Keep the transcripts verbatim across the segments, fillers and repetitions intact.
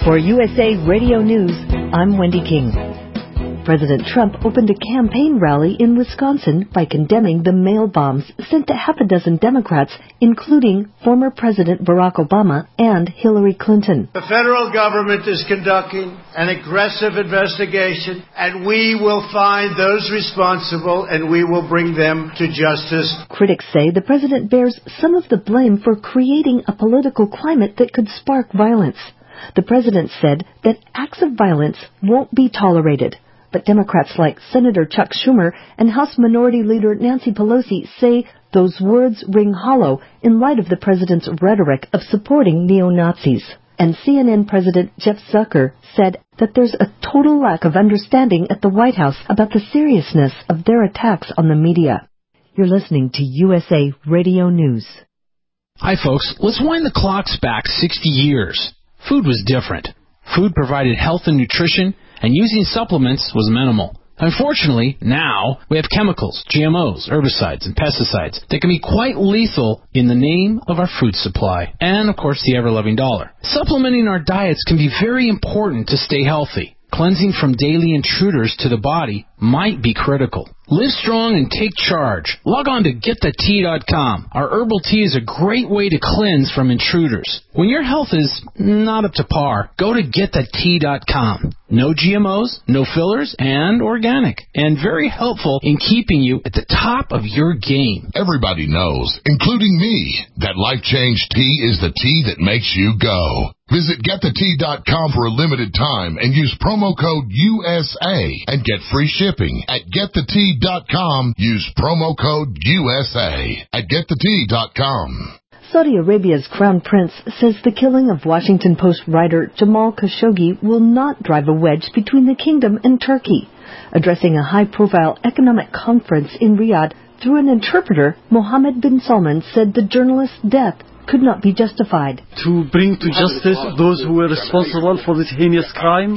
For U S A Radio News, I'm Wendy King. President Trump opened a campaign rally in Wisconsin by condemning the mail bombs sent to half a dozen Democrats, including former President Barack Obama and Hillary Clinton. The federal government is conducting an aggressive investigation, and we will find those responsible, and we will bring them to justice. Critics say the president bears some of the blame for creating a political climate that could spark violence. The president said that acts of violence won't be tolerated. But Democrats like Senator Chuck Schumer and House Minority Leader Nancy Pelosi say those words ring hollow in light of the president's rhetoric of supporting neo-Nazis. And C N N President Jeff Zucker said that there's a total lack of understanding at the White House about the seriousness of their attacks on the media. You're listening to U S A Radio News. Hi, folks. Let's wind the clocks back sixty years. Food was different. Food provided health and nutrition, and using supplements was minimal. Unfortunately, now we have chemicals, G M Os, herbicides, and pesticides that can be quite lethal in the name of our food supply and, of course, the ever-loving dollar. Supplementing our diets can be very important to stay healthy. Cleansing from daily intruders to the body might be critical. Live strong and take charge. Log on to get the tea dot com. Our herbal tea is a great way to cleanse from intruders. When your health is not up to par, go to get the tea dot com. No G M Os, no fillers, and organic. And very helpful in keeping you at the top of your game. Everybody knows, including me, that Life Change Tea is the tea that makes you go. Visit get the tea dot com for a limited time and use promo code U S A and get free shipping. At get the tea dot com, use promo code U S A at get the tea dot com. Saudi Arabia's Crown Prince says the killing of Washington Post writer Jamal Khashoggi will not drive a wedge between the kingdom and Turkey. Addressing a high-profile economic conference in Riyadh through an interpreter, Mohammed bin Salman said the journalist's death could not be justified. To bring to justice those who were responsible for this heinous crime,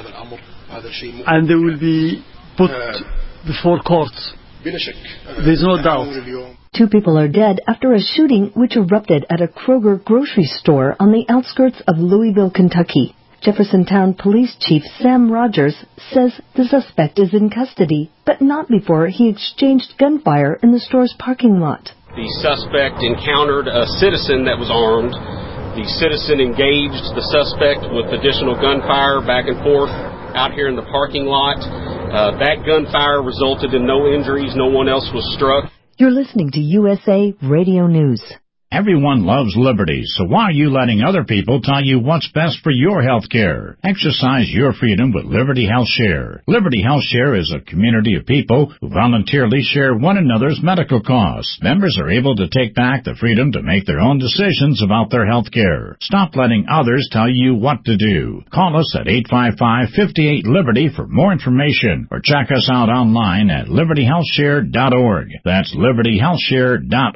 and they will be put before courts. There's no doubt. Two people are dead after a shooting which erupted at a Kroger grocery store on the outskirts of Louisville, Kentucky. Jeffersontown Police Chief Sam Rogers says the suspect is in custody, but not before he exchanged gunfire in the store's parking lot. The suspect encountered a citizen that was armed. The citizen engaged the suspect with additional gunfire back and forth out here in the parking lot. Uh, that gunfire resulted in no injuries. No one else was struck. You're listening to U S A Radio News. Everyone loves liberty, so why are you letting other people tell you what's best for your health care? Exercise your freedom with Liberty Health Share. Liberty Health Share is a community of people who voluntarily share one another's medical costs. Members are able to take back the freedom to make their own decisions about their health care. Stop letting others tell you what to do. Call us at eight five five, five eight, LIBERTY for more information, or check us out online at liberty health share dot org. That's liberty health share dot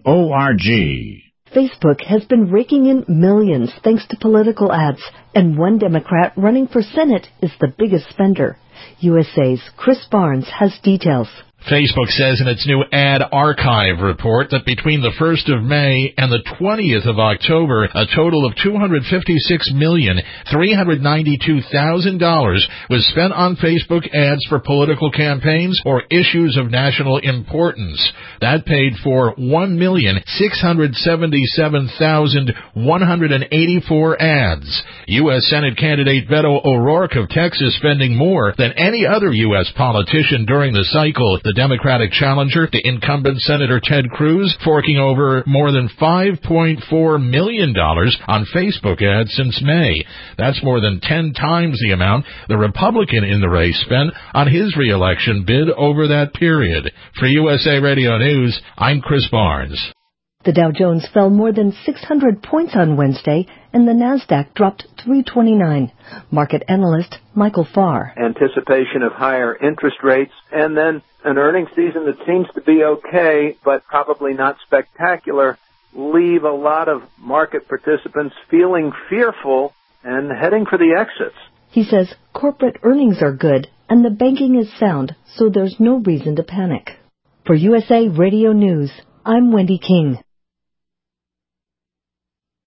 org. Facebook has been raking in millions thanks to political ads, and one Democrat running for Senate is the biggest spender. U S A's Chris Barnes has details. Facebook says in its new ad archive report that between the first of May and the twentieth of October, a total of two hundred fifty-six million, three hundred ninety-two thousand dollars was spent on Facebook ads for political campaigns or issues of national importance. That paid for one million, six hundred seventy-seven thousand, one hundred eighty-four ads. U S Senate candidate Beto O'Rourke of Texas spending more than any other U S politician during the cycle. The Democratic challenger, the incumbent Senator Ted Cruz, forking over more than five point four million dollars on Facebook ads since May. That's more than ten times the amount the Republican in the race spent on his re-election bid over that period. For U S A Radio News, I'm Chris Barnes. The Dow Jones fell more than six hundred points on Wednesday, and the Nasdaq dropped three twenty-nine. Market analyst Michael Farr. Anticipation of higher interest rates, and then an earnings season that seems to be okay, but probably not spectacular, leave a lot of market participants feeling fearful and heading for the exits. He says corporate earnings are good, and the banking is sound, so there's no reason to panic. For U S A Radio News, I'm Wendy King.